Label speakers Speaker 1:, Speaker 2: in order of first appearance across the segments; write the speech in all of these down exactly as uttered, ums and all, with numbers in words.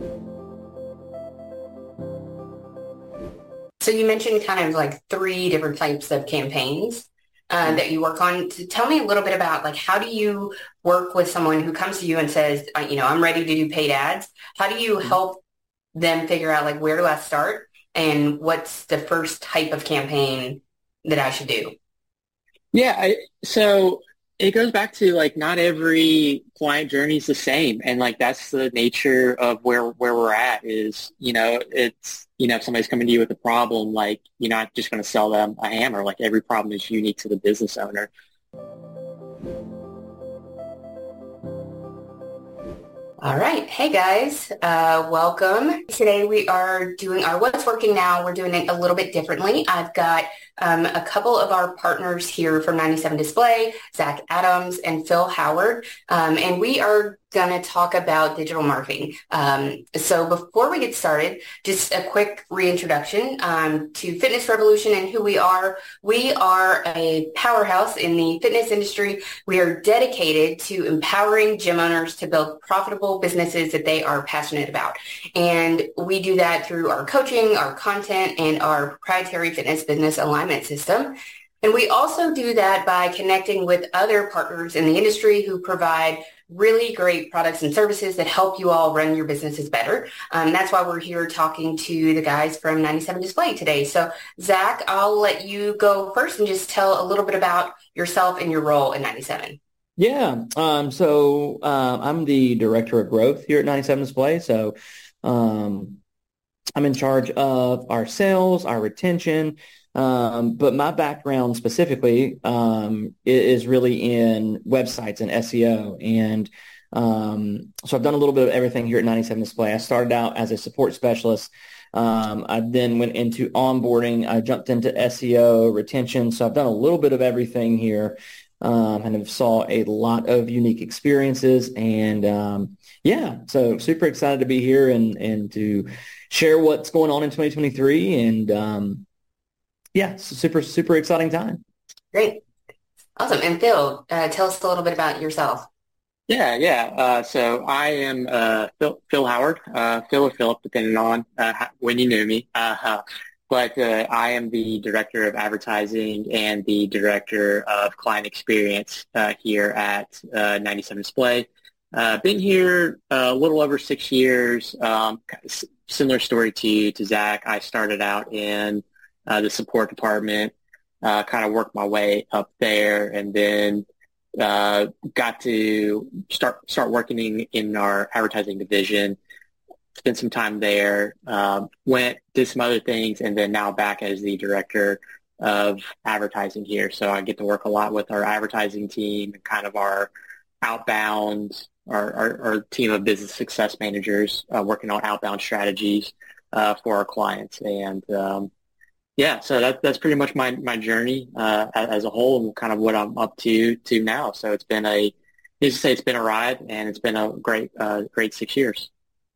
Speaker 1: So you mentioned kind of like three different types of campaigns uh, that you work on. To tell me a little bit about like how do you work with someone who comes to you and says, uh, you know, I'm ready to do paid ads. How do you help them figure out like where do I start and what's the first type of campaign that I should do?
Speaker 2: Yeah, I, so it goes back to like not every client journey is the same, and like that's the nature of where where we're at. Is you know it's you know if somebody's coming to you with a problem, like you're not just going to sell them a hammer. Like every problem is unique to the business owner.
Speaker 1: All right. Hey guys, uh, welcome. Today we are doing our What's Working Now. We're doing it a little bit differently. I've got um, a couple of our partners here from ninety-seven Display, Zach Adams and Phil Howard, um, and we are going to talk about digital marketing. Um, so before we get started, just a quick reintroduction um, to Fitness Revolution and who we are. We are a powerhouse in the fitness industry. We are dedicated to empowering gym owners to build profitable businesses that they are passionate about. And we do that through our coaching, our content, and our proprietary fitness business alignment system. And we also do that by connecting with other partners in the industry who provide really great products and services that help you all run your businesses better. Um, that's why we're here talking to the guys from ninety-seven Display today. So Zach, I'll let you go first and just tell a little bit about yourself and your role in ninety-seven.
Speaker 3: Yeah. Um, so uh, I'm the director of growth here at ninety-seven Display. So um, I'm in charge of our sales, our retention, um, but my background specifically um, is really in websites and S E O. And um, so I've done a little bit of everything here at ninety-seven Display. I started out as a support specialist. Um, I then went into onboarding. I jumped into S E O, retention. So I've done a little bit of everything here. Um, and have saw a lot of unique experiences, and um, yeah, so super excited to be here and and to share what's going on in twenty twenty-three, and um, yeah, super super exciting time.
Speaker 1: Great. Awesome. And Phil, uh, tell us a little bit about yourself.
Speaker 2: Yeah, yeah. Uh, so I am uh, Phil, Phil Howard, uh, Phil or Philip, depending on uh, how, when you knew me. Uh, But uh, I am the director of advertising and the director of client experience uh, here at uh, ninety-seven Display. Uh, been here a little over six years. Um, similar story to to Zach. I started out in uh, the support department, uh, kind of worked my way up there, and then uh, got to start start working in, in our advertising division. Spent some time there, um, went, did some other things, and then now back as the director of advertising here. So I get to work a lot with our advertising team and kind of our outbound, our, our, our team of business success managers uh, working on outbound strategies uh, for our clients. And um, yeah, so that, that's pretty much my, my journey uh, as a whole and kind of what I'm up to to now. So it's been a, needless to say, it's been a ride, and it's been a great, uh, great six years.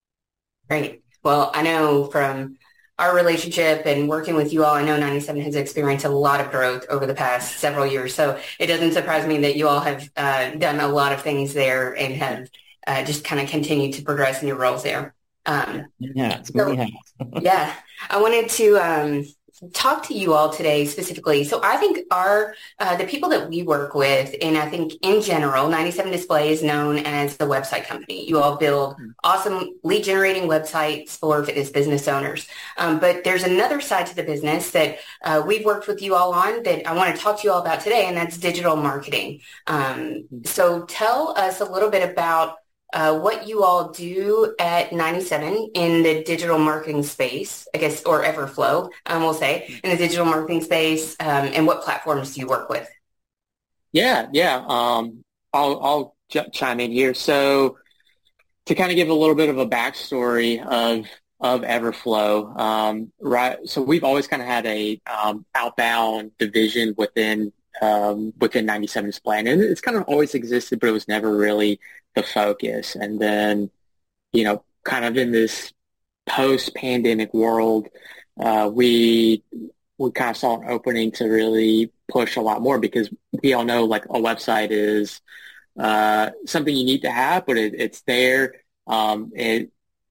Speaker 1: Great. Well, I know from our relationship and working with you all, I know ninety-seven has experienced a lot of growth over the past several years. So it doesn't surprise me that you all have uh, done a lot of things there and have uh, just kind of continued to progress in your roles there. Um,
Speaker 3: Yeah,
Speaker 1: so, yeah, I wanted to um, talk to you all today specifically. So I think our uh, the people that we work with, and I think in general, ninety-seven Display is known as the website company. You all build awesome lead generating websites for fitness business owners. Um, but there's another side to the business that uh, we've worked with you all on that I want to talk to you all about today, and that's digital marketing. Um, so tell us a little bit about Uh, what you all do at ninety-seven in the digital marketing space, I guess, or Everflow, um, we'll say, in the digital marketing space, um, and what platforms do you work with?
Speaker 2: Yeah, yeah. Um, I'll, I'll j- chime in here. So to kind of give a little bit of a backstory of of Everflow, um, right? So we've always kind of had a um, outbound division within um, within ninety-seven Display, and it's kind of always existed, but it was never really the focus. And then, you know, kind of in this post-pandemic world, uh, we we kind of saw an opening to really push a lot more because we all know like a website is uh, something you need to have, but it, it's there. Um, it it's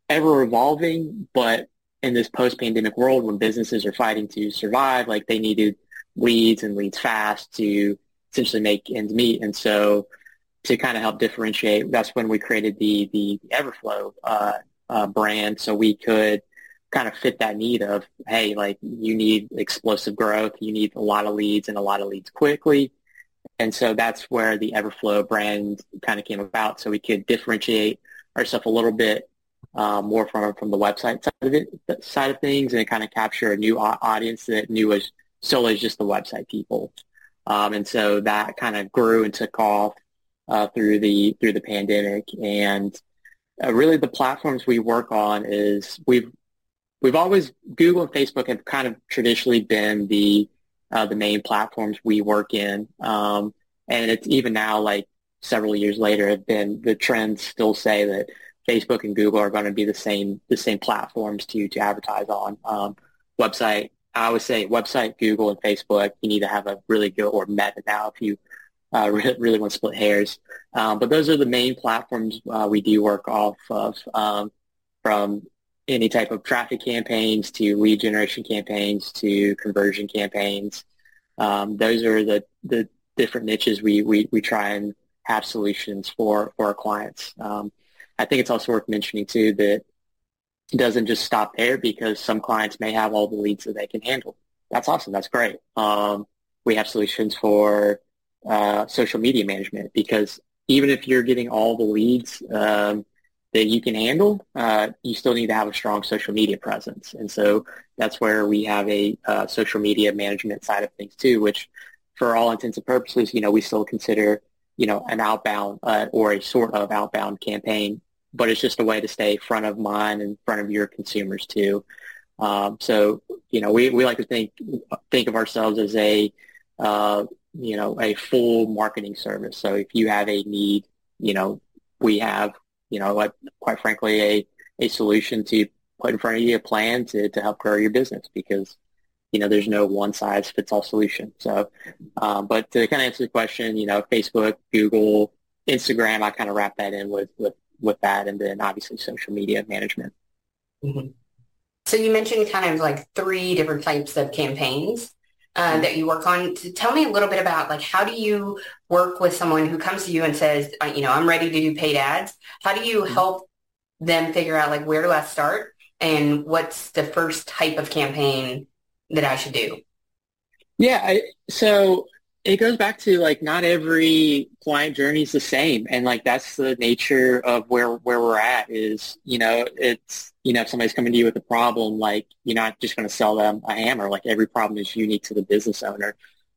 Speaker 2: ever evolving, but in this post-pandemic world when businesses are fighting to survive, like they needed leads and leads fast to essentially make ends meet. And so to kind of help differentiate, that's when we created the the Everflow uh, uh, brand, so we could kind of fit that need of, hey, like you need explosive growth, you need a lot of leads and a lot of leads quickly. And so that's where the Everflow brand kind of came about, so we could differentiate ourselves a little bit uh, more from from the website side of it, side of things, and kind of capture a new audience that knew us solely as just the website people. Um, and so that kind of grew and took off uh, through the through the pandemic. And uh, really, the platforms we work on is we've we've always Google and Facebook have kind of traditionally been the uh, the main platforms we work in, um, and it's even now, like several years later, have been the trends still say that Facebook and Google are going to be the same the same platforms to to advertise on. Um, website, I always say website, Google, and Facebook. You need to have a really good, or Meta now if you uh, really, really want to split hairs. Um, but those are the main platforms uh, we do work off of, um, from any type of traffic campaigns to lead generation campaigns to conversion campaigns. Um, those are the, the different niches we, we, we try and have solutions for, for our clients. Um, I think it's also worth mentioning too that it doesn't just stop there, because some clients may have all the leads that they can handle. That's awesome. That's great. Um, we have solutions for uh, social media management, because even if you're getting all the leads um, that you can handle, uh, you still need to have a strong social media presence. And so that's where we have a uh, social media management side of things too, which for all intents and purposes, you know, we still consider, you know, an outbound uh, or a sort of outbound campaign, but it's just a way to stay front of mind and front of your consumers too. Um, so, you know, we, we like to think, think of ourselves as a, uh, you know, a full marketing service. So if you have a need, you know, we have, you know, like, quite frankly, a, a solution to put in front of you, a plan to, to help grow your business, because, you know, there's no one size fits all solution. So, um, but to kind of answer the question, you know, Facebook, Google, Instagram, I kind of wrap that in with, with, with that. And then obviously social media management.
Speaker 1: Mm-hmm. So you mentioned kind of like three different types of campaigns uh, mm-hmm. that you work on. So tell me a little bit about, like, how do you work with someone who comes to you and says, you know, I'm ready to do paid ads. How do you mm-hmm. help them figure out, like, where do I start and what's the first type of campaign that I should do?
Speaker 2: Yeah. I, so it goes back to, like, not every client journey is the same. And, like, that's the nature of where, where we're at is, you know, it's, you know, if somebody's coming to you with a problem, like, you're not just going to sell them a hammer. Like, every problem is unique to the business owner.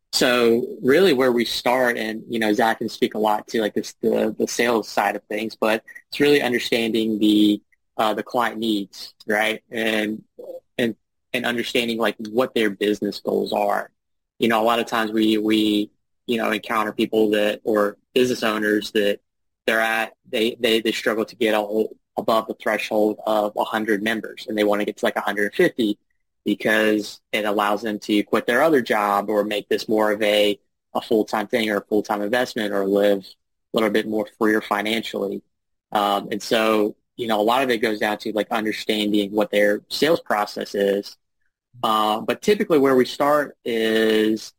Speaker 2: So really where we start, and, you know, Zach can speak a lot to, like, this, the, the sales side of things, but it's really understanding the, uh, the client needs, right? And, and, and understanding, like, what their business goals are. You know, a lot of times we, we, you know, encounter people that, or business owners that they're at, they, they, they struggle to get a whole, above the threshold of one hundred members, and they want to get to like one hundred fifty because it allows them to quit their other job or make this more of a, a full-time thing or a full-time investment, or live a little bit more freer financially. Um, and so, you know, a lot of it goes down to, like, understanding what their sales process is. Uh, but typically where we start is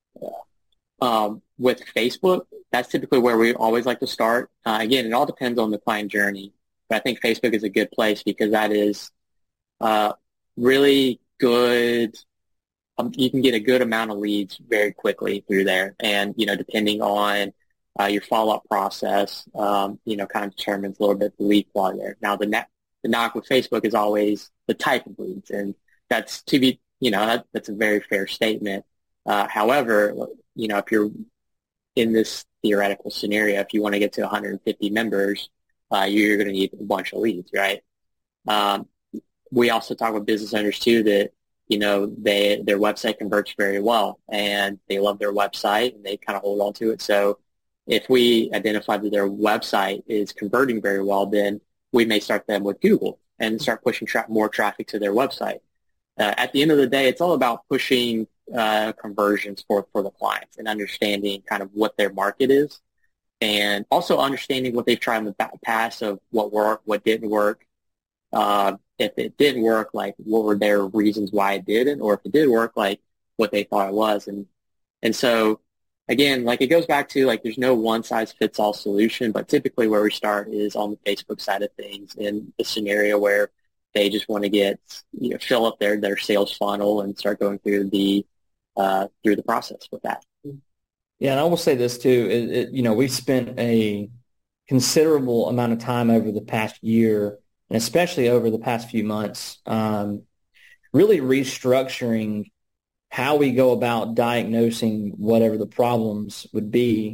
Speaker 2: um, with Facebook. That's typically where we always like to start. Uh, again, it all depends on the client journey. But I think Facebook is a good place because that is uh, really good. Um, you can get a good amount of leads very quickly through there. And, you know, depending on uh, your follow-up process, um, you know, kind of determines a little bit the lead quality there. Now, the, net, the knock with Facebook is always the type of leads. And that's to be, you know, that, that's a very fair statement. Uh, however, you know, if you're in this theoretical scenario, if you want to get to one hundred fifty members, Uh, you're going to need a bunch of leads, right? Um, we also talk with business owners too that, you know, they their website converts very well, and they love their website and they kind of hold on to it. So if we identify that their website is converting very well, then we may start them with Google and start pushing tra- more traffic to their website. Uh, at the end of the day, it's all about pushing uh, conversions for, for the clients and understanding kind of what their market is. And also understanding what they've tried in the past of what worked, what didn't work, Uh, if it didn't work, like what were their reasons why it didn't, or if it did work, like what they thought it was. And and so again, like it goes back to like there's no one size fits all solution, but typically where we start is on the Facebook side of things in the scenario where they just want to get, you know, fill up their their sales funnel and start going through the uh, through the process with that.
Speaker 3: Yeah, and I will say this too. It, it, you know, we've spent a considerable amount of time over the past year, and especially over the past few months, um, really restructuring how we go about diagnosing whatever the problems would be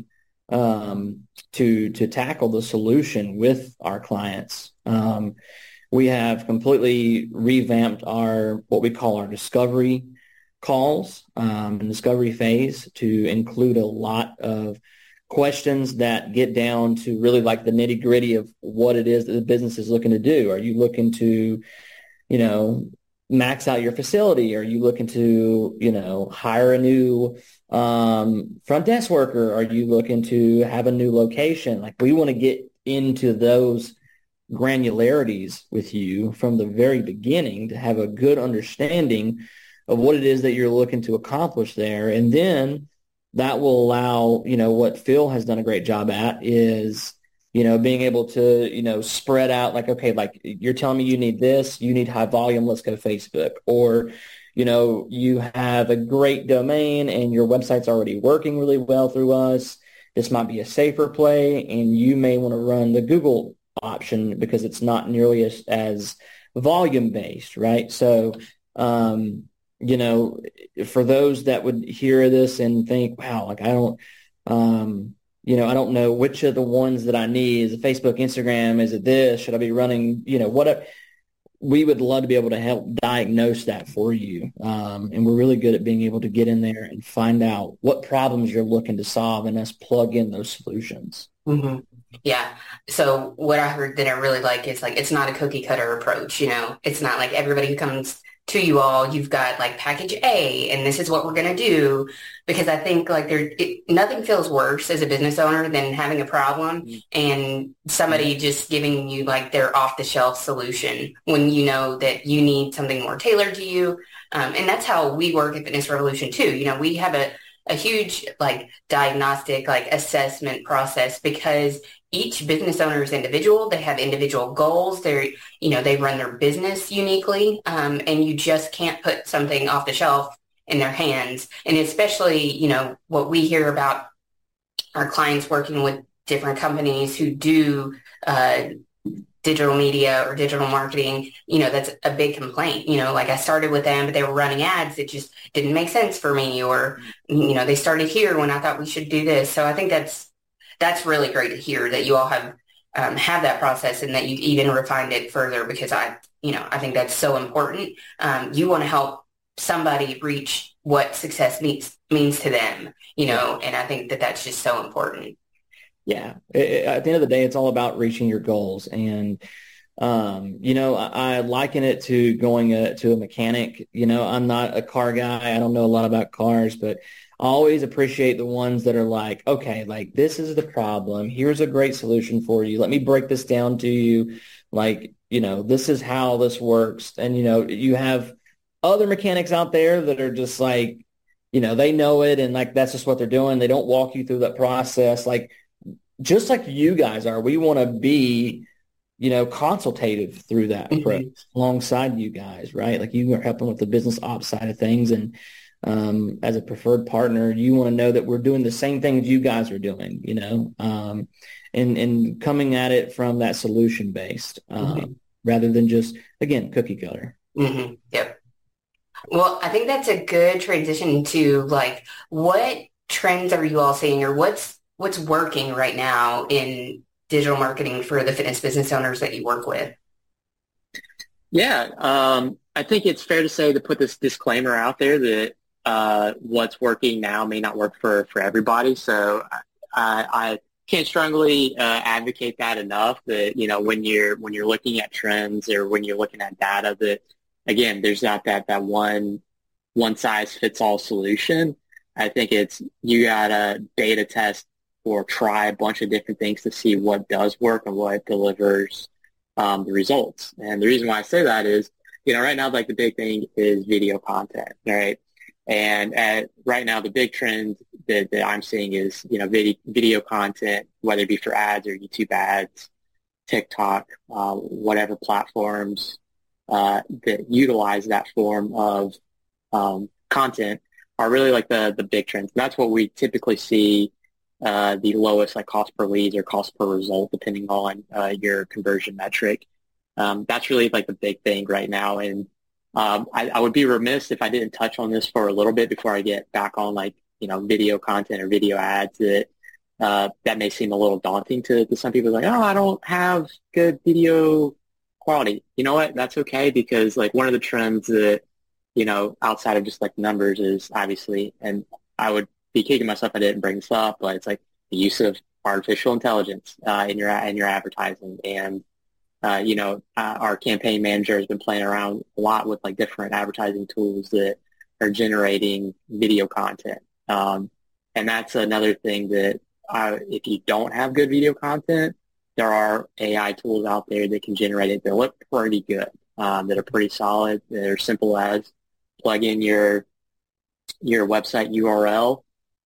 Speaker 3: um, to to tackle the solution with our clients. Um, we have completely revamped our what we call our discovery calls um, and discovery phase to include a lot of questions that get down to really like the nitty gritty of what it is that the business is looking to do. Are you looking to, you know, max out your facility? Are you looking to, you know, hire a new um, front desk worker? Are you looking to have a new location? Like we want to get into those granularities with you from the very beginning to have a good understanding of what it is that you're looking to accomplish there. And then that will allow, you know, what Phil has done a great job at is, you know, being able to, you know, spread out like, okay, like you're telling me you need this, you need high volume, let's go Facebook. Or, you know, you have a great domain and your website's already working really well through us. This might be a safer play, and you may want to run the Google option because it's not nearly as, as volume based, right? So, um, you know, for those that would hear this and think, wow, like I don't, um, you know, I don't know which of the ones that I need. Is it Facebook, Instagram? Is it this? Should I be running, you know, what? We would love to be able to help diagnose that for you. Um, and we're really good at being able to get in there and find out what problems you're looking to solve and us plug in those solutions.
Speaker 1: Mm-hmm. Yeah. So what I heard that I really like is like, it's not a cookie cutter approach. You know, it's not like everybody who comes to you all, you've got like package A and this is what we're going to do, because I think like there, it, nothing feels worse as a business owner than having a problem mm-hmm. and somebody mm-hmm. just giving you like their off the shelf solution when you know that you need something more tailored to you. Um, and that's how we work at Fitness Revolution too. You know, we have a, a huge like diagnostic, like assessment process because each business owner is individual. They have individual goals. They're, you know, they run their business uniquely. Um, and you just can't put something off the shelf in their hands. And especially, you know, what we hear about our clients working with different companies who do uh, digital media or digital marketing, you know, that's a big complaint. You know, like I started with them, but they were running ads that just didn't make sense for me. Or, you know, they started here when I thought we should do this. So I think that's, That's really great to hear that you all have um, have that process and that you've even refined it further, because I, you know, I think that's so important. Um, you want to help somebody reach what success means means to them, you know, and I think that that's just so important.
Speaker 3: Yeah. It, it, at the end of the day, it's all about reaching your goals. And, um, you know, I, I liken it to going a, to a mechanic. You know, I'm not a car guy. I don't know a lot about cars, but I always appreciate the ones that are like, okay, like this is the problem. Here's a great solution for you. Let me break this down to you. Like, you know, this is how this works. And, you know, you have other mechanics out there that are just like, you know, they know it and like that's just what they're doing. They don't walk you through that process. Like, just like you guys are, we want to be, you know, consultative through that approach mm-hmm. alongside you guys, right? Like you are helping with the business ops side of things. And um, as a preferred partner, you want to know that we're doing the same things you guys are doing, you know, um, and, and coming at it from that solution based um, mm-hmm. rather than just, again, cookie cutter.
Speaker 1: Mm-hmm. Yep. Well, I think that's a good transition to like, what trends are you all seeing, or what's, what's working right now in digital marketing for the fitness business owners that you work with?
Speaker 2: Yeah, um, I think it's fair to say to put this disclaimer out there that uh, what's working now may not work for, for everybody. So I, I can't strongly uh, advocate that enough. That you know when you're when you're looking at trends or when you're looking at data, that again, there's not that that one one size fits all solution. I think it's you gotta beta test or try a bunch of different things to see what does work and what delivers um, the results. And the reason why I say that is, you know, right now, like the big thing is video content, right? And at right now, the big trend that, that I'm seeing is, you know, video, video content, whether it be for ads or YouTube ads, TikTok, uh, whatever platforms uh, that utilize that form of um, content are really like the, the big trends. And that's what we typically see uh, the lowest like cost per leads or cost per result, depending on uh, your conversion metric. Um, that's really like the big thing right now. And um, I, I would be remiss if I didn't touch on this for a little bit before I get back on like, you know, video content or video ads that uh, that may seem a little daunting to, to some people. Like, oh, I don't have good video quality. You know what? That's okay, because like one of the trends that, you know, outside of just like numbers is obviously, and I would be kicking myself if I didn't bring this up, but it's like the use of artificial intelligence uh, in your in your advertising. And Uh, you know, uh, our campaign manager has been playing around a lot with like different advertising tools that are generating video content. Um, and that's another thing that uh, if you don't have good video content, there are A I tools out there that can generate it that look pretty good, um, that are pretty solid, that are simple as plug in your your website U R L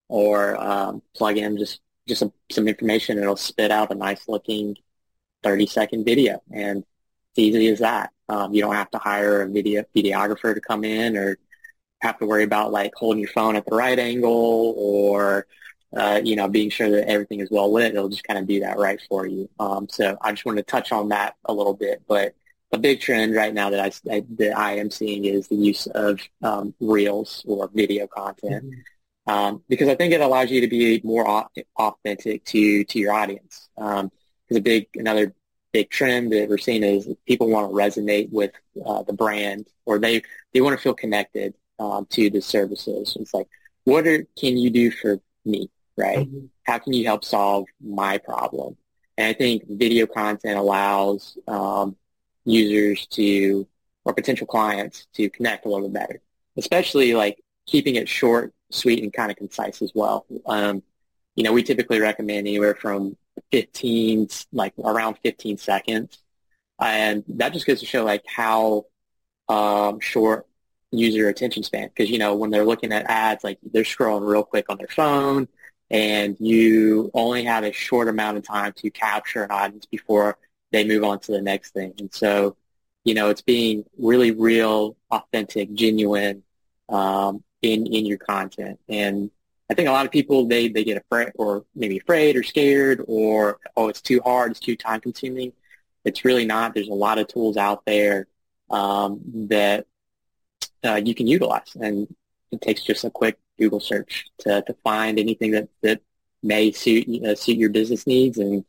Speaker 2: or um, plug in just, just some, some information, and it'll spit out a nice looking thirty second video, and it's easy as that. Um, you don't have to hire a video videographer to come in or have to worry about like holding your phone at the right angle or uh, you know, being sure that everything is well lit. It'll just kind of do that right for you. Um, so I just wanted to touch on that a little bit. But a big trend right now that I, I that I am seeing is the use of um, reels or video content, mm-hmm. um, because I think it allows you to be more authentic to to your audience. Um, A big another big trend that we're seeing is people want to resonate with uh, the brand, or they they want to feel connected um, to the services. It's like, what are, can you do for me, right? Mm-hmm. How can you help solve my problem? And I think video content allows um, users to, or potential clients to connect a little bit better, especially like keeping it short, sweet, and kind of concise as well. Um, you know, we typically recommend anywhere from fifteen, like around fifteen seconds. And that just goes to show like how um, short user attention span, because, you know, when they're looking at ads, like they're scrolling real quick on their phone, and you only have a short amount of time to capture an audience before they move on to the next thing. And so, you know, it's being really real, authentic, genuine um, in, in your content. And I think a lot of people, they, they get afraid, or maybe afraid or scared, or, oh, it's too hard, it's too time consuming. It's really not. There's a lot of tools out there um, that uh, you can utilize. And it takes just a quick Google search to, to find anything that, that may suit, uh, suit your business needs. And,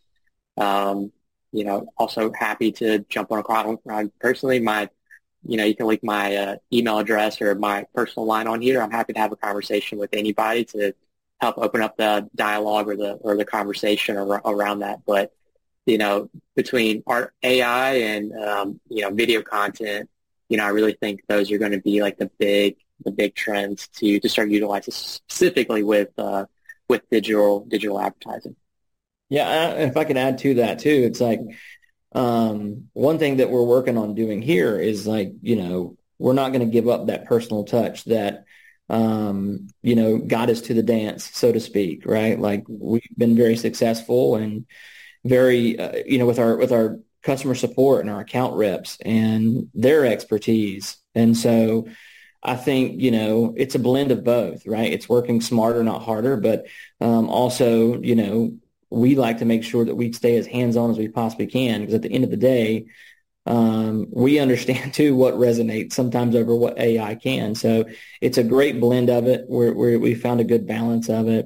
Speaker 2: um, you know, also happy to jump on a call. Personally, my You know, you can link my uh, email address or my personal line on here. I'm happy to have a conversation with anybody to help open up the dialogue or the or the conversation ar- around that. But, you know, between our A I and, um, you know, video content, you know, I really think those are going to be like the big the big trends to, to start utilizing specifically with uh, with digital digital advertising.
Speaker 3: Yeah, I, if I could add to that too, it's like, Um, one thing that we're working on doing here is like, you know, we're not going to give up that personal touch that, um, you know, got us to the dance, so to speak, right? Like we've been very successful and very, uh, you know, with our, with our customer support and our account reps and their expertise. And so I think, you know, it's a blend of both, right? It's working smarter, not harder, but, um, also, you know, we like to make sure that we stay as hands-on as we possibly can, because at the end of the day, um, we understand too what resonates sometimes over what A I can. So it's a great blend of it where, where we found a good balance of it.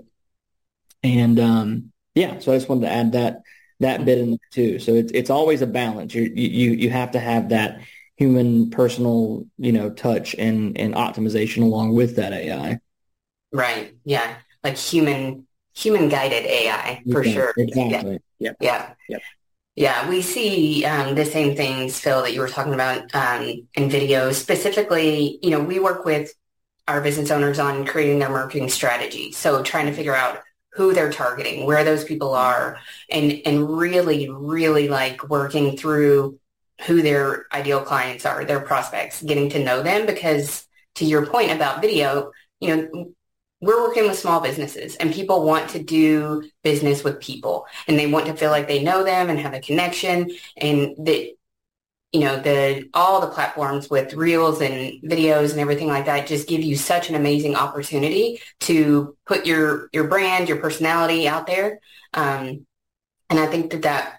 Speaker 3: And um, yeah, so I just wanted to add that that bit in there too. So it's it's always a balance. You you you have to have that human, personal, you know, touch and and optimization along with that A I.
Speaker 1: Right. Yeah. Like human. Human guided A I for
Speaker 3: okay.
Speaker 1: sure.
Speaker 3: Exactly.
Speaker 1: Yeah. Yep. Yeah. Yep. Yeah. We see um, the same things, Phil, that you were talking about um, in videos. Specifically, you know, we work with our business owners on creating their marketing strategy. So trying to figure out who they're targeting, where those people are, and and really, really like working through who their ideal clients are, their prospects, getting to know them. Because to your point about video, you know, we're working with small businesses and people want to do business with people and they want to feel like they know them and have a connection, and that, you know, the all the platforms with reels and videos and everything like that just give you such an amazing opportunity to put your your brand, your personality out there. Um, and I think that that,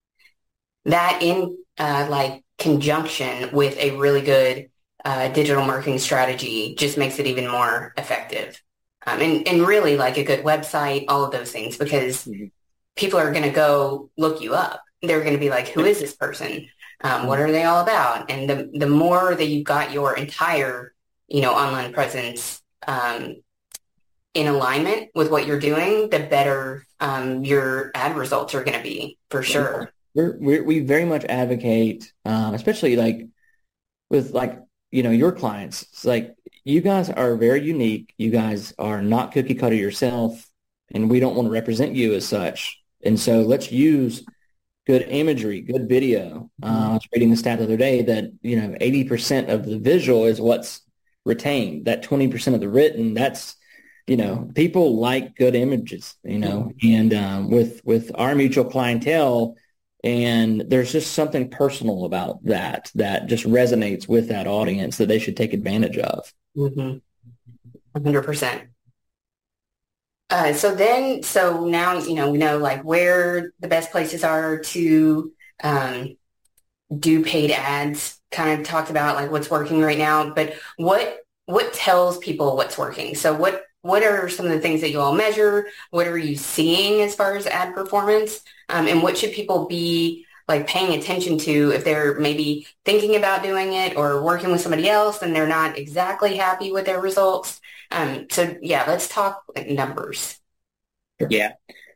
Speaker 1: that in uh, like conjunction with a really good uh, digital marketing strategy just makes it even more effective. Um, and, and really like a good website, all of those things, because mm-hmm. people are going to go look you up. They're going to be like, who is this person? Um, what are they all about? And the the more that you've got your entire, you know, online presence um, in alignment with what you're doing, the better um, your ad results are going to be, for sure.
Speaker 3: We're, we're, we very much advocate, um, especially like with like, you know, your clients. It's like, you guys are very unique. You guys are not cookie cutter yourself, and we don't want to represent you as such. And so let's use good imagery, good video. Uh, I was reading the stat the other day that, you know, eighty percent of the visual is what's retained. That twenty percent of the written, that's, you know, people like good images, you know, and um, with, with our mutual clientele, and there's just something personal about that, that just resonates with that audience that they should take advantage of.
Speaker 1: Mm-hmm. one hundred percent. Uh, so then, so now, you know, we know like where the best places are to um, do paid ads, kind of talked about like what's working right now, but what, what tells people what's working? So what, what are some of the things that you all measure? What are you seeing as far as ad performance? Um, and what should people be like paying attention to if they're maybe thinking about doing it or working with somebody else and they're not exactly happy with their results? Um, so yeah, let's talk like numbers.
Speaker 2: Yeah.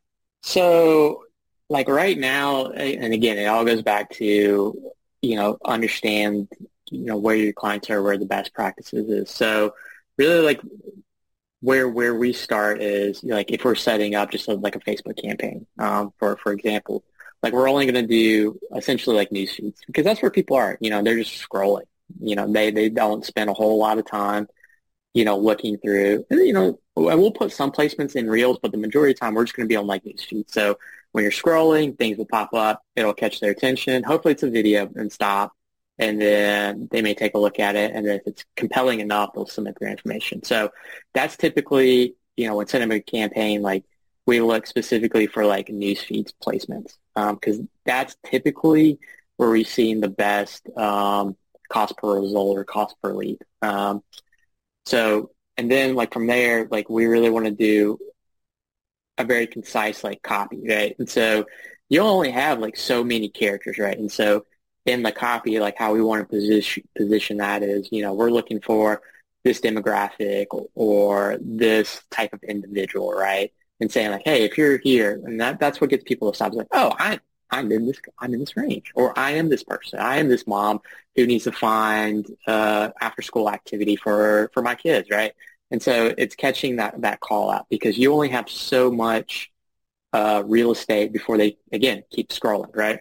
Speaker 2: So like right now, and again, it all goes back to, you know, understand, you know, where your clients are, where the best practices is. So really like where, where we start is like, if we're setting up just like a Facebook campaign, um, for, for example, like we're only going to do essentially like news feeds, because that's where people are, you know, they're just scrolling, you know, they, they don't spend a whole lot of time, you know, looking through, and, you know, and we'll put some placements in reels, but the majority of the time we're just going to be on like news feeds. So when you're scrolling, things will pop up, it'll catch their attention. Hopefully it's a video and stop, and then they may take a look at it. And then if it's compelling enough, they'll submit their information. So that's typically, you know, when setting up a campaign, like we look specifically for like news feeds placements, because um, that's typically where we've seen the best um, cost per result or cost per lead. Um, so, and then like from there, like we really want to do a very concise like copy, right? And so you only have like so many characters, right? And so in the copy, like how we want to position position that is, you know, we're looking for this demographic or, or this type of individual, right? And saying like, hey, if you're here, and that that's what gets people to stop. It's like, oh, I I'm in this I'm in this range, or I am this person. I am this mom who needs to find uh, after school activity for for my kids, right? And so it's catching that that call out, because you only have so much uh, real estate before they again keep scrolling, right?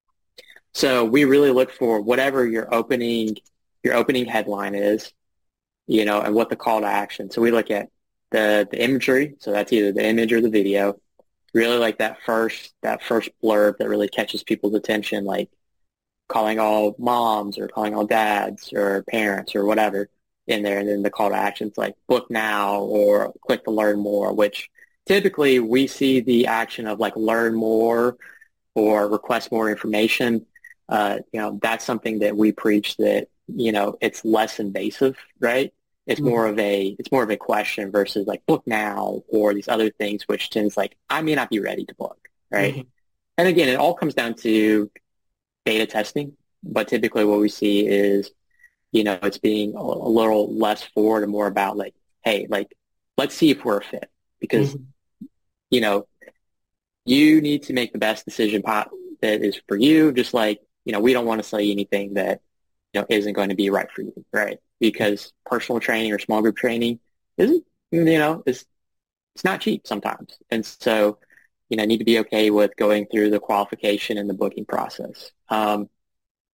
Speaker 2: So we really look for whatever your opening your opening headline is, you know, and what the call to action. So we look at the the imagery. So that's either the image or the video. Really like that first that first blurb that really catches people's attention, like calling all moms or calling all dads or parents or whatever in there. And then the call to actions like book now or click to learn more, which typically we see the action of like learn more or request more information. Uh, you know, that's something that we preach, that, you know, it's less invasive, right? It's more of a it's more of a question versus like book now or these other things, which tends like I may not be ready to book, right? Mm-hmm. And again, it all comes down to beta testing, but typically what we see is, you know, it's being a, a little less forward and more about like, hey, like let's see if we're a fit, because mm-hmm. you know, you need to make the best decision pot that is for you. Just like, you know, we don't want to sell you anything that, you know, isn't going to be right for you, right? Because personal training or small group training isn't, you know, it's, it's not cheap sometimes. And so, you know, need to be okay with going through the qualification and the booking process. Um,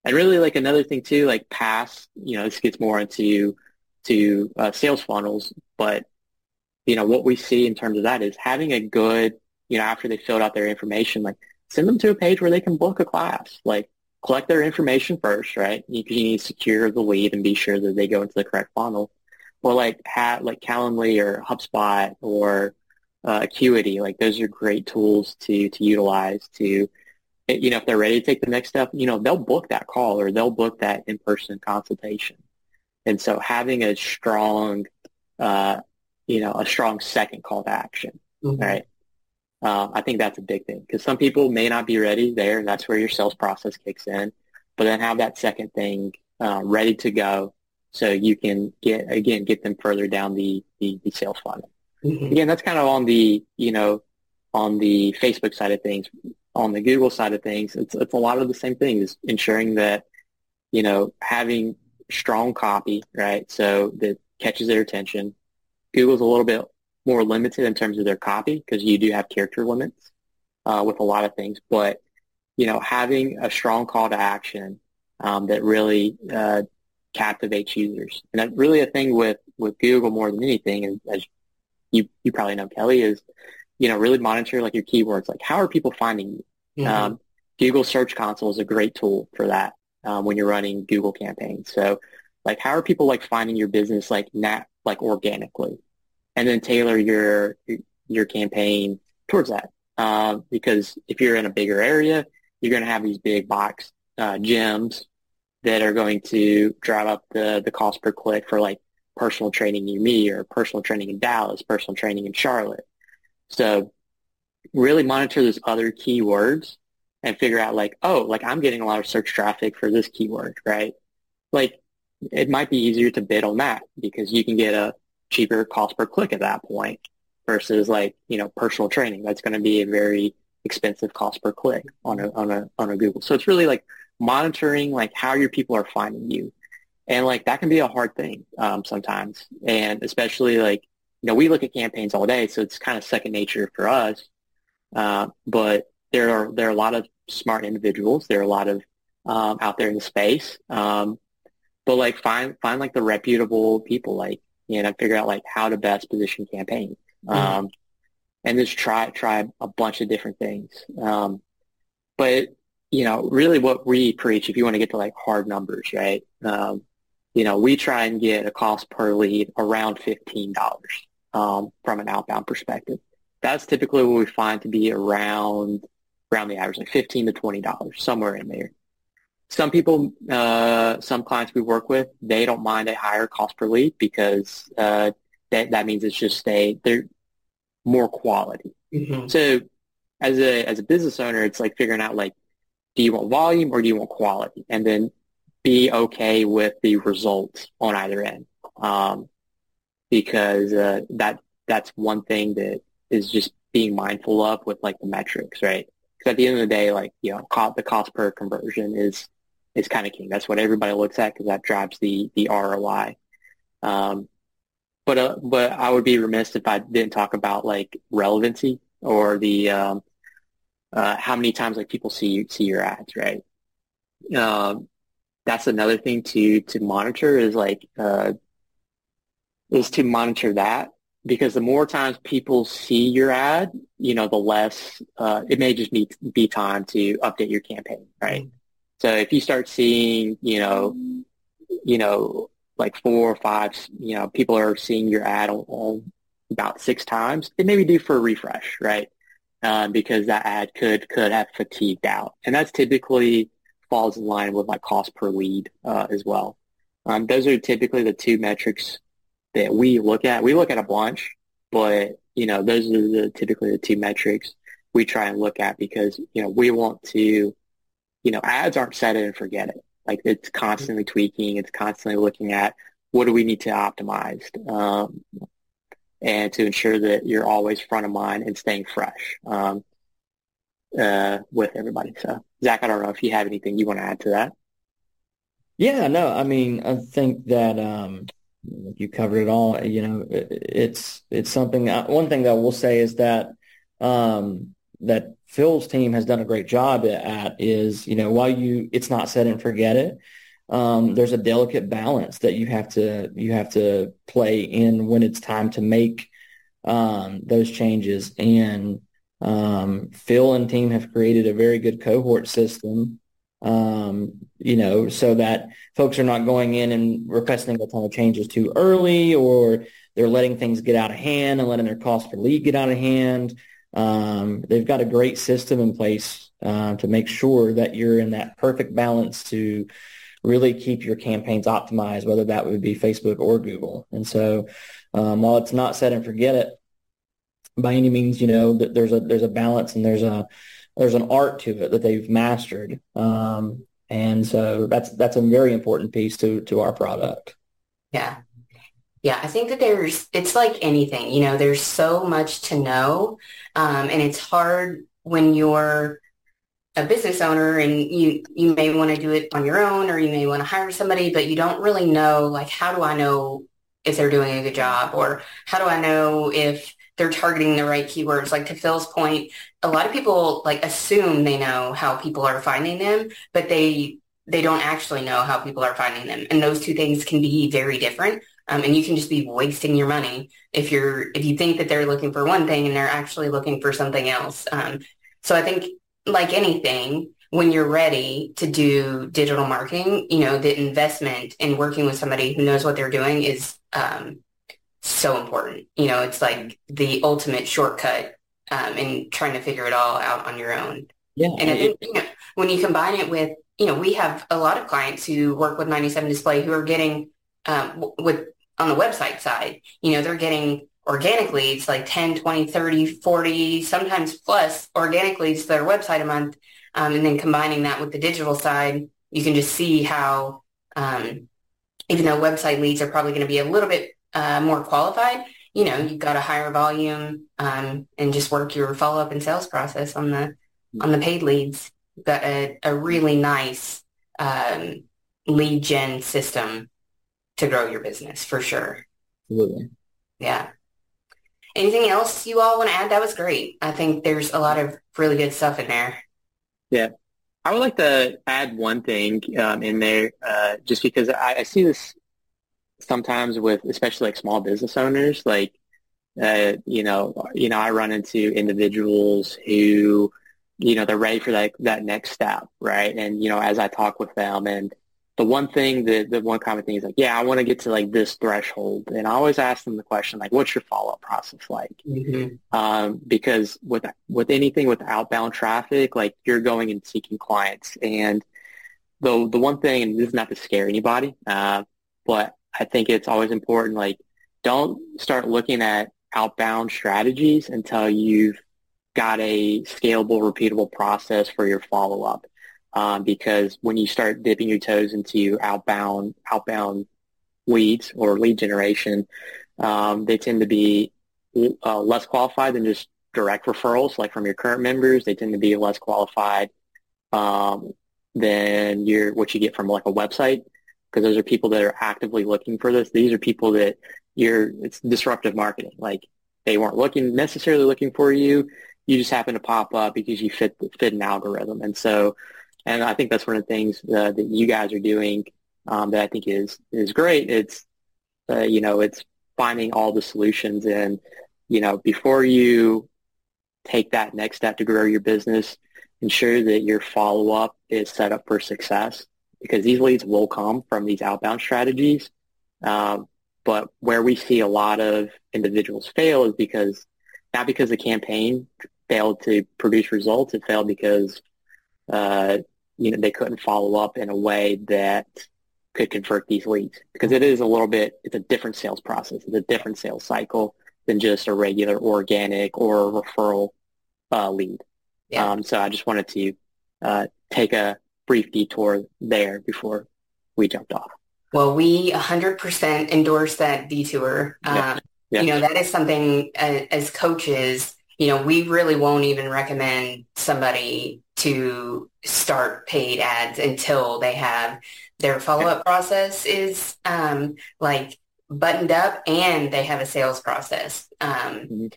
Speaker 2: And really like another thing too, like past, you know, this gets more into to uh, sales funnels, but you know, what we see in terms of that is having a good, you know, after they filled out their information, like send them to a page where they can book a class, like collect their information first, right? You, you need to secure the lead and be sure that they go into the correct funnel. Or like ha- like Calendly or HubSpot or uh, Acuity, like those are great tools to to utilize to, you know, if they're ready to take the next step, you know, they'll book that call or they'll book that in-person consultation. And so having a strong, uh, you know, a strong second call to action, mm-hmm. right? Uh, I think that's a big thing because some people may not be ready there, and that's where your sales process kicks in. But then have that second thing uh, ready to go so you can get, again, get them further down the, the, the sales funnel. Mm-hmm. Again, that's kind of on the, you know, on the Facebook side of things. On the Google side of things, it's, it's a lot of the same things, ensuring that, you know, having strong copy, right, so that catches their attention. Google's a little bit more limited in terms of their copy because you do have character limits uh, with a lot of things. But, you know, having a strong call to action um, that really uh, captivates users. And that really a thing with, with Google more than anything, is, as you, you probably know, Kelly, is, you know, really monitor like your keywords. Like, how are people finding you? Mm-hmm. Um, Google Search Console is a great tool for that um, when you're running Google campaigns. So, like, how are people like finding your business like nat like organically? And then tailor your your campaign towards that. Uh, because if you're in a bigger area, you're going to have these big box uh, gyms that are going to drive up the, the cost per click for like personal training near me or personal training in Dallas, personal training in Charlotte. So really monitor those other keywords and figure out like, oh, like I'm getting a lot of search traffic for this keyword, right? Like it might be easier to bid on that because you can get a cheaper cost per click at that point versus like, you know, personal training. That's going to be a very expensive cost per click on a, on a, on a Google. So it's really like monitoring like how your people are finding you. And like that can be a hard thing um, sometimes. And especially like, you know, we look at campaigns all day, so it's kind of second nature for us. Uh, but there are, there are a lot of smart individuals. There are a lot of um, out there in the space. Um, but like find, find like the reputable people, like, you know, figure out like how to best position campaigns. Um, mm-hmm. And just try, try a bunch of different things. Um, but, you know, really what we preach, if you want to get to like hard numbers, right? Um, you know, we try and get a cost per lead around fifteen dollars um, from an outbound perspective. That's typically what we find to be around, around the average, like fifteen to twenty dollars, somewhere in there. Some people, uh, some clients we work with, they don't mind a higher cost per lead because uh, that that means it's just a they're more quality. Mm-hmm. So as a as a business owner, it's like figuring out like, do you want volume or do you want quality, and then be okay with the results on either end, um, because uh, that that's one thing that is just being mindful of with like the metrics, right? Because at the end of the day, like you know, cost, the cost per conversion is. is kind of king. That's what everybody looks at because that drives the the R O I. Um, but uh, but I would be remiss if I didn't talk about like relevancy or the um, uh, how many times like people see see your ads, right? Um, that's another thing to to monitor is like uh, is to monitor that because the more times people see your ad, you know, the less uh, it may just be be time to update your campaign, right? Mm-hmm. So if you start seeing, you know, you know, like four or five, you know, people are seeing your ad on, on about six times, it may be due for a refresh, right? Um, because that ad could could have fatigued out, and that's typically falls in line with like cost per lead uh, as well. Um, those are typically the two metrics that we look at. We look at a bunch, but you know, those are the typically the two metrics we try and look at because you know we want to. You know, ads aren't set it and forget it. Like it's constantly tweaking. It's constantly looking at what do we need to optimize um, and to ensure that you're always front of mind and staying fresh um, uh, with everybody. So, Zach, I don't know if you have anything you want to add to that.
Speaker 3: Yeah, no, I mean, I think that um, you covered it all. You know, it, it's it's something. Uh, one thing that I will say is that um, that Phil's team has done a great job at is, you know, while you, it's not set and forget it. Um, there's a delicate balance that you have to, you have to play in when it's time to make um, those changes. And um, Phil and team have created a very good cohort system, um, you know, so that folks are not going in and requesting a ton of changes too early, or they're letting things get out of hand and letting their cost per lead get out of hand. Um, they've got a great system in place uh, to make sure that you're in that perfect balance to really keep your campaigns optimized, whether that would be Facebook or Google. And so um, while it's not set and forget it by any means, you know, that there's a there's a balance and there's a there's an art to it that they've mastered. Um, and so that's that's a very important piece to to our product.
Speaker 1: Yeah. Yeah, I think that there's, it's like anything, you know, there's so much to know. Um, and it's hard when you're a business owner and you, you may want to do it on your own, or you may want to hire somebody, but you don't really know, like, how do I know if they're doing a good job? Or how do I know if they're targeting the right keywords? Like, to Phil's point, a lot of people like assume they know how people are finding them, but they, they don't actually know how people are finding them. And those two things can be very different. Um, and you can just be wasting your money if you're if you think that they're looking for one thing and they're actually looking for something else. Um, so I think, like anything, when you're ready to do digital marketing, you know, the investment in working with somebody who knows what they're doing is um, so important. You know, it's like the ultimate shortcut um, in trying to figure it all out on your own.
Speaker 3: Yeah,
Speaker 1: and I think, you know, when you combine it with, you know, we have a lot of clients who work with ninety-seven Display who are getting um, with on the website side, you know, they're getting organic leads like ten, twenty, thirty, forty, sometimes plus organic leads to their website a month. Um, and then combining that with the digital side, you can just see how, um, even though website leads are probably going to be a little bit uh, more qualified, you know, you've got a higher volume um, and just work your follow-up and sales process on the on the paid leads. You've got a, a really nice um, lead gen system to grow your business, for sure.
Speaker 3: Absolutely.
Speaker 1: Yeah. Anything else you all want to add? That was great. I think there's a lot of really good stuff in there.
Speaker 2: Yeah. I would like to add one thing um, in there, uh, just because I, I see this sometimes with, especially like small business owners, like, uh, you know, you know, I run into individuals who, you know, they're ready for that, that next step, right? And, you know, as I talk with them, and the one thing, the, the one common thing is like, yeah, I want to get to like this threshold. And I always ask them the question, like, what's your follow-up process like?
Speaker 1: Mm-hmm.
Speaker 2: Um, because with, with anything with outbound traffic, like you're going and seeking clients. And the, the one thing, and this is not to scare anybody, uh, but I think it's always important, like, don't start looking at outbound strategies until you've got a scalable, repeatable process for your follow-up. Um, because when you start dipping your toes into outbound outbound leads or lead generation, um, they tend to be uh, less qualified than just direct referrals, like from your current members. They tend to be less qualified um, than your what you get from like a website, because those are people that are actively looking for this. These are people that you're it's disruptive marketing. Like, they weren't looking necessarily looking for you. You just happen to pop up because you fit fit an algorithm, and so. And I think that's one of the things uh, that you guys are doing um, that I think is is great. It's, uh, you know, it's finding all the solutions. And, you know, before you take that next step to grow your business, ensure that your follow-up is set up for success, because these leads will come from these outbound strategies. Um, but where we see a lot of individuals fail is because, not because the campaign failed to produce results, it failed because uh, you know, they couldn't follow up in a way that could convert these leads, because it is a little bit, it's a different sales process. It's a different sales cycle than just a regular organic or referral uh, lead. Yeah. Um, so I just wanted to uh, take a brief detour there before we jumped off.
Speaker 1: Well, we one hundred percent endorse that detour.
Speaker 2: Yeah.
Speaker 1: Um,
Speaker 2: yeah.
Speaker 1: You know, that is something uh, as coaches, you know, we really won't even recommend somebody to start paid ads until they have their follow-up process is um, like buttoned up and they have a sales process. Um, mm-hmm.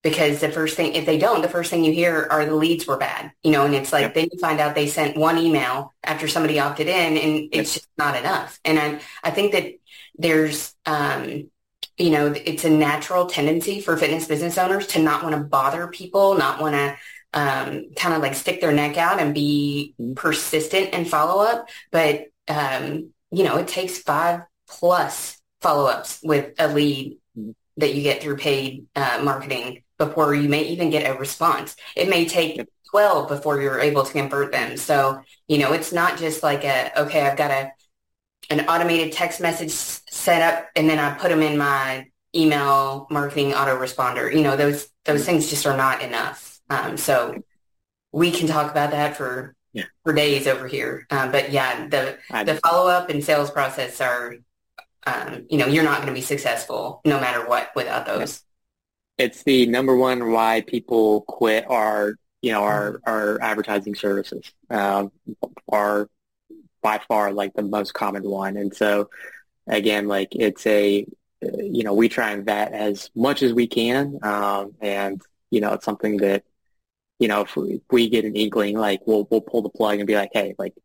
Speaker 1: because the first thing, if they don't, the first thing you hear are the leads were bad, you know, and it's like, yep. then you find out they sent one email after somebody opted in, and it's yep. just not enough. And I, I think that there's, um, you know, it's a natural tendency for fitness business owners to not want to bother people, not want to um, kind of like stick their neck out and be persistent and follow up. But, um, you know, it takes five plus follow-ups with a lead that you get through paid uh, marketing before you may even get a response. It may take twelve before you're able to convert them. So, you know, it's not just like a, okay, I've got a an automated text message set up and then I put them in my email marketing autoresponder. You know, those those things just are not enough. Um, so we can talk about that for yeah. for days over here. Um, but yeah, the the follow-up and sales process are, um, you know, you're not going to be successful no matter what without those.
Speaker 2: It's the number one why people quit our, you know, our, our advertising services um, are by far like the most common one. And so again, like it's a, you know, we try and vet as much as we can. Um, and, you know, it's something that, you know, if we, if we get an inkling, like we'll, we'll pull the plug and be like, hey, like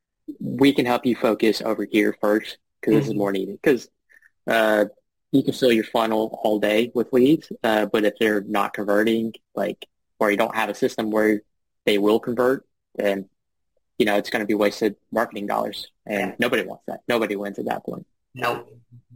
Speaker 2: we can help you focus over here first because mm-hmm. this is more needed. Because uh, you can fill your funnel all day with leads, uh, but if they're not converting, like, or you don't have a system where they will convert, then, you know, it's going to be wasted marketing dollars. And nobody wants that. Nobody wins at that point.
Speaker 1: Nope.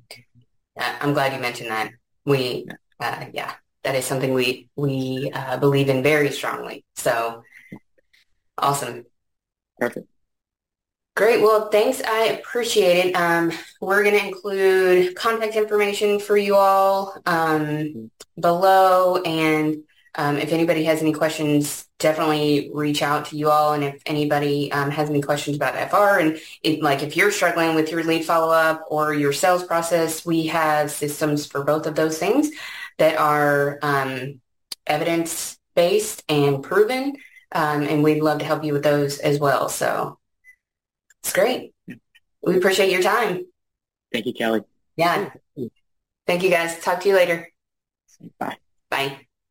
Speaker 1: Uh, I'm glad you mentioned that. We, uh, yeah, that is something we, we uh, believe in very strongly. So awesome.
Speaker 2: Perfect.
Speaker 1: Great. Well, thanks. I appreciate it. Um, we're going to include contact information for you all um, below. And um, if anybody has any questions, definitely reach out to you all. And if anybody um, has any questions about F R, and it, like if you're struggling with your lead follow-up or your sales process, we have systems for both of those things that are um, evidence-based and proven. Um, and we'd love to help you with those as well. So it's great. We appreciate your time.
Speaker 2: Thank you, Kelly.
Speaker 1: Yeah. Thank you, guys. Talk to you later.
Speaker 2: Bye.
Speaker 1: Bye.